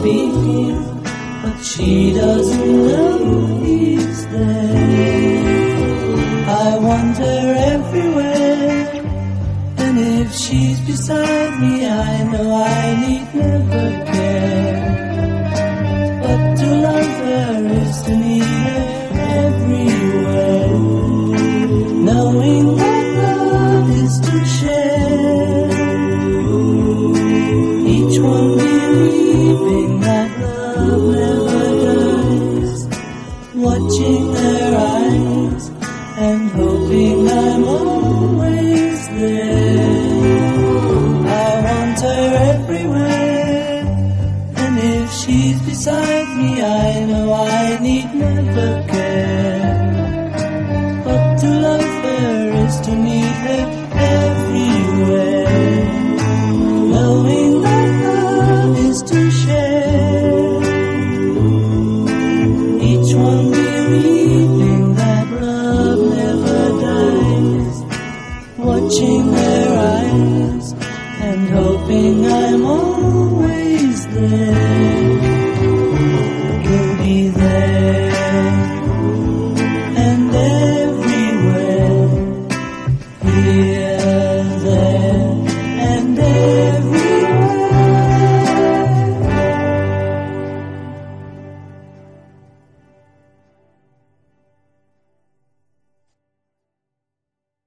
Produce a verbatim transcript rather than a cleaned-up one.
speaking, but she doesn't know he's there. I want her everywhere, and if she's beside me, I know I need never care. But to love her is to need her everywhere, knowing that love is to share. Each one believing that love never dies, watching their eyes and hoping I'm always there. I want her everywhere, and if she's beside me, I know I need never care. But to love her is to need her everywhere, knowing that love is to share. Each one believing that love never dies, watching her